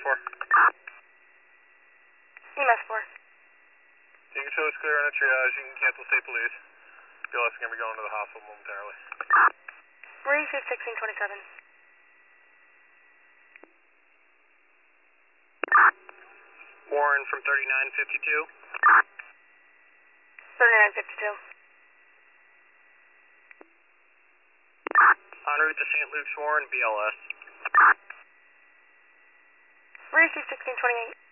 4. EMS 4. You can show us clear on a triage. You can cancel state police. BLS is going to be going to the hospital momentarily. Receive 1627. Warren from 3952. 3952. En route to St. Luke's, Warren, BLS. Receive 1628.